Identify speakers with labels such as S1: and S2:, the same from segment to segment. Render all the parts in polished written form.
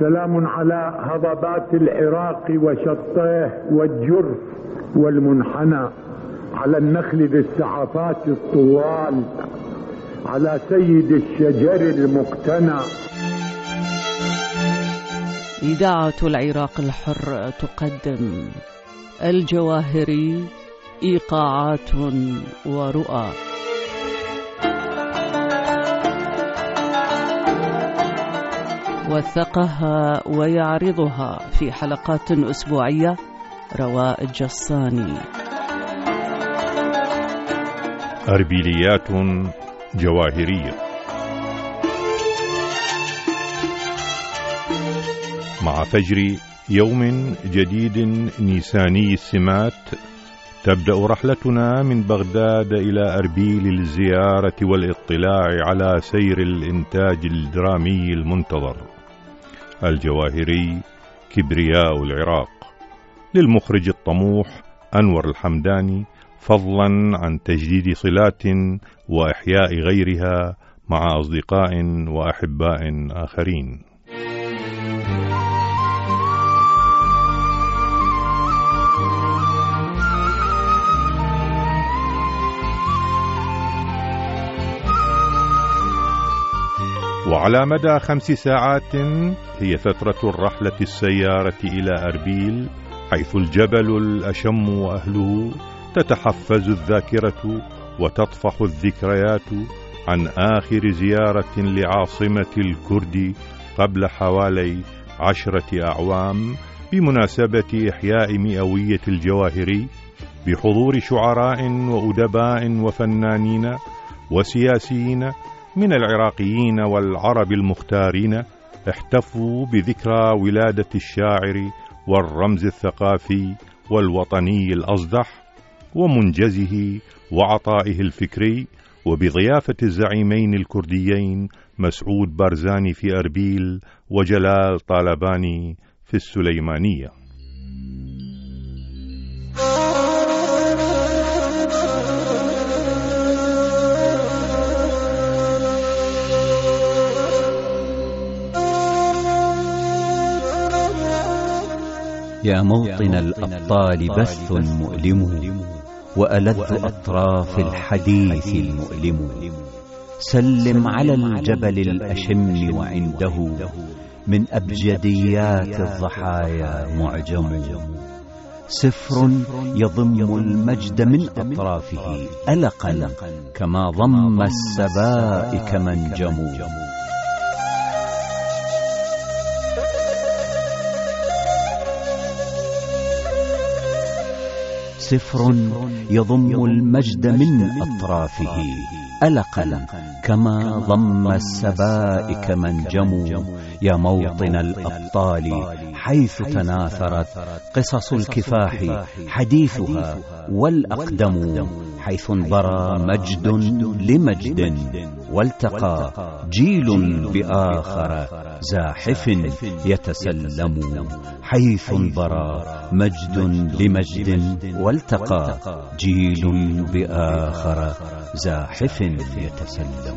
S1: سلام على هضبات العراق وشطيه والجرف والمنحنى، على النخل ذي السعفات الطوال، على سيد الشجر المقتنى.
S2: إذاعة العراق الحر تقدم الجواهري، إيقاعات ورؤى. وثقها ويعرضها في حلقات أسبوعية رواء الجصاني.
S3: أربيليات جواهرية مع فجر يوم جديد نيساني السمات. تبدأ رحلتنا من بغداد إلى أربيل للزيارة والاطلاع على سير الإنتاج الدرامي المنتظر. الجواهري، كبرياء العراق، للمخرج الطموح أنور الحمداني، فضلا عن تجديد صلات وإحياء غيرها مع أصدقاء وأحباء آخرين. وعلى مدى 5 ساعات هي فترة الرحلة السيارة إلى أربيل، حيث الجبل الأشم وأهله تتحفز الذاكرة وتطفح الذكريات عن آخر زيارة لعاصمة الكرد قبل حوالي 10 أعوام بمناسبة إحياء مئوية الجواهري، بحضور شعراء وأدباء وفنانين وسياسيين من العراقيين والعرب المختارين، احتفوا بذكرى ولادة الشاعر والرمز الثقافي والوطني الأصدح ومنجزه وعطائه الفكري، وبضيافة الزعيمين الكرديين مسعود بارزاني في أربيل وجلال طالباني في السليمانية.
S4: يا موطن الأبطال بث مؤلم، وألذ أطراف الحديث المؤلم. سلم على الجبل الأشم وعنده من أبجديات الضحايا معجم. سفر يضم المجد من أطرافه ألقا كما ضم السبائك منجم. سفر يضم المجد من أطرافه ألقا كما ضم السبائك منجم. يا موطن الأبطال حيث تناثرت قصص الكفاح حديثها والأقدم، حيث انبرى مجد لمجد والتقى جيل بآخر زاحف يتسلم. حيث انبرى مجد لمجد والتقى جيل بآخر زاحف يتسلم.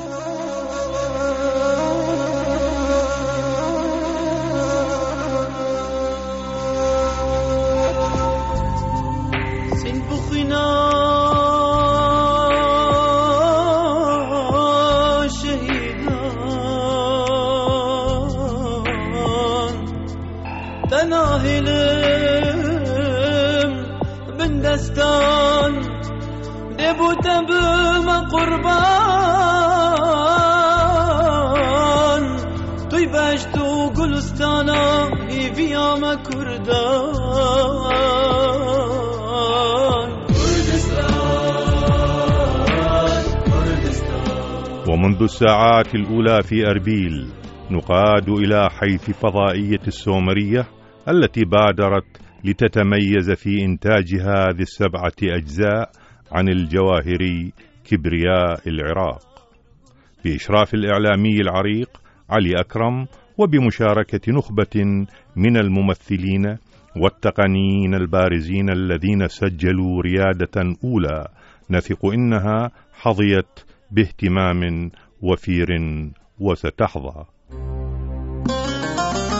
S5: تناهلم من دستان دبوتم بما قربان توی بشت و گلستانا ایویام کردان.
S3: ومنذ الساعات الأولى في أربيل نقاد إلى حيث فضائية السومرية التي بادرت لتتميز في إنتاجها ذي 7 أجزاء عن الجواهري، كبرياء العراق، بإشراف الإعلامي العريق علي أكرم، وبمشاركة نخبة من الممثلين والتقنيين البارزين الذين سجلوا ريادة أولى نثق إنها حظيت باهتمام وفير وستحظى.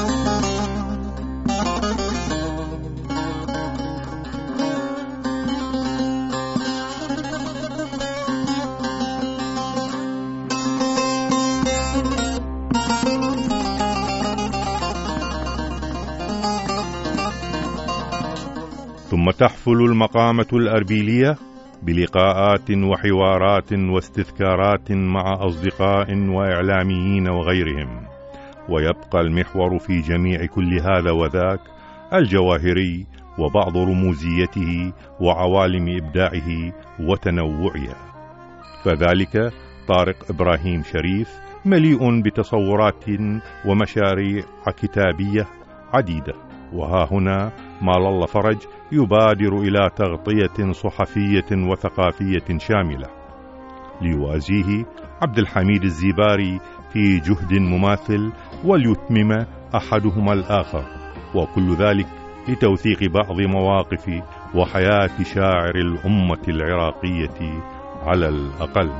S3: ثم تحفل المقامة الأربيلية بلقاءات وحوارات واستذكارات مع أصدقاء وإعلاميين وغيرهم، ويبقى المحور في جميع كل هذا وذاك الجواهري وبعض رموزيته وعوالم إبداعه وتنوعها. فذلك طارق إبراهيم شريف مليء بتصورات ومشاريع كتابية عديدة، وها هنا مال الله فرج يبادر إلى تغطية صحفية وثقافية شاملة، ليوازيه عبد الحميد الزباري في جهد مماثل وليتمم أحدهما الآخر، وكل ذلك لتوثيق بعض مواقف وحياة شاعر الأمة العراقية على الأقل.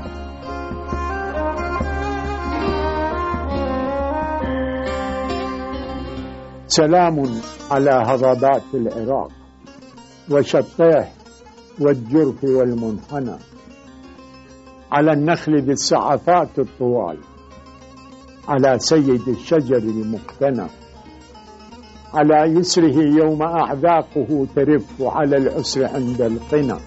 S1: سلام على هضبات العراق وشطيه والجرف والمنحنى، على النخل ذي السعفات الطوال، على سيد الشجر المقتنى، على يسره يوم أعذاقه ترف، على العسر عند القنا.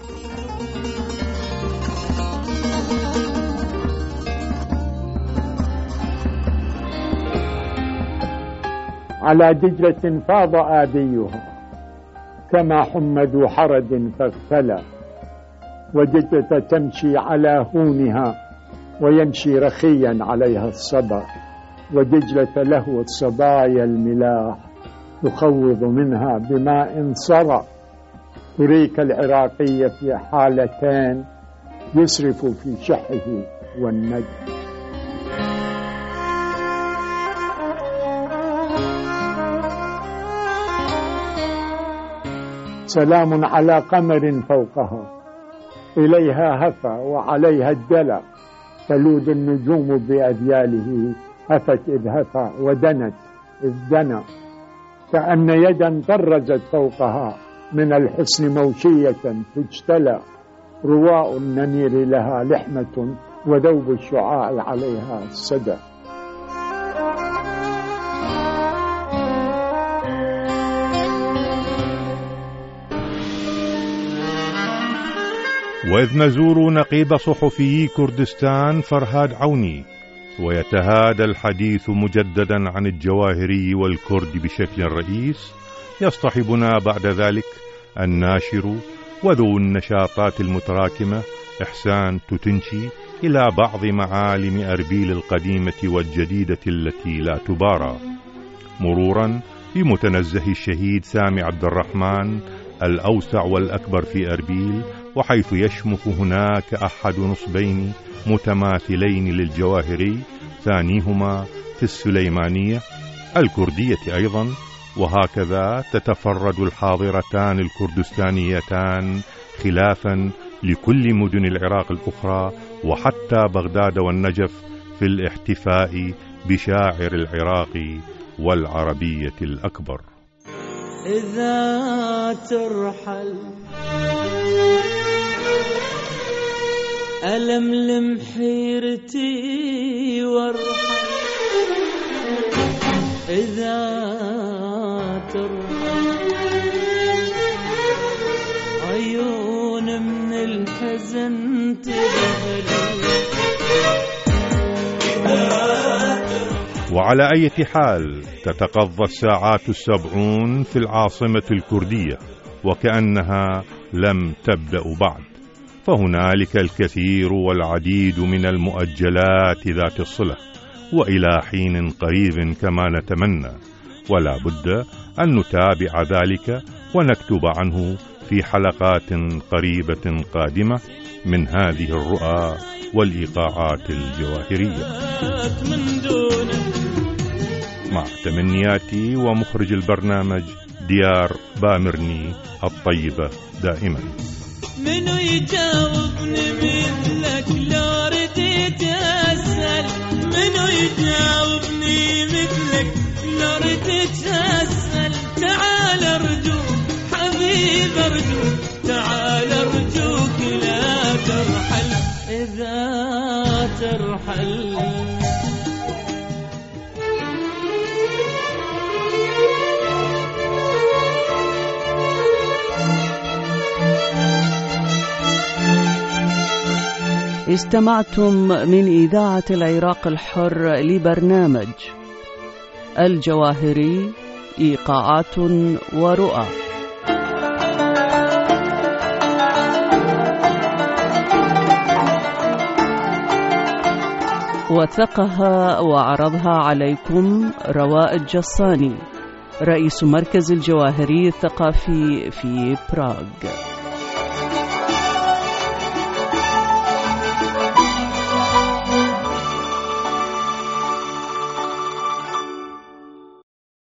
S1: على دجلة فاض آبيها كما حمد حرد فاغتلى، ودجلة تمشي على هونها ويمشي رخيا عليها الصبا، ودجلة له الصبايا الملاح تخوض منها بماء صرى، تريك العراقية في حالتين يسرف في شحه والنجم. سلام على قمر فوقها إليها هفى وعليها الدلى، تلوذ النجوم بأذياله، هفت إذ هفى ودنت إذ دنا، كأن يدا طرزت فوقها من الحسن موشية تجتلى، رواء النمير لها لحمة وذوب الشعاع عليها السدى.
S3: وإذ نزور نقيب صحفي كردستان فرهاد عوني، ويتهادى الحديث مجددا عن الجواهري والكرد بشكل رئيس، يصطحبنا بعد ذلك الناشر وذو النشاطات المتراكمة إحسان توتنشي إلى بعض معالم أربيل القديمة والجديدة التي لا تبارى، مرورا بمتنزه الشهيد سامي عبد الرحمن الأوسع والأكبر في أربيل، وحيث يشمخ هناك أحد نصبين متماثلين للجواهري، ثانيهما في السليمانية الكردية أيضا، وهكذا تتفرد الحاضرتان الكردستانيتان خلافا لكل مدن العراق الأخرى وحتى بغداد والنجف في الاحتفاء بشاعر العراق والعربية الأكبر.
S5: إذا ترحل ألملم حيرتي وارحل، إذا ترحل عيون من الحزن تذهل.
S3: وعلى أي حال تتقضى الساعات 70 في العاصمة الكردية وكأنها لم تبدأ بعد، فهنالك الكثير والعديد من المؤجلات ذات الصلة، وإلى حين قريب كما نتمنى، ولا بد أن نتابع ذلك ونكتب عنه في حلقات قريبة قادمة من هذه الرؤى والإيقاعات الجواهرية. مع تمنياتي ومخرج البرنامج ديار بامرني الطيبة دائما.
S5: منو يجاوبني مثلك لو رديت أسأل، منو يجاوبني مثلك لو رديت أسأل، تعال أرجوك حبيب أرجوك، تعال أرجوك لا ترحل، إذا ترحل.
S2: استمعتم من إذاعة العراق الحر لبرنامج الجواهري إيقاعات ورؤى. وثقها وعرضها عليكم رواء الجصاني، رئيس مركز الجواهري الثقافي في براغ.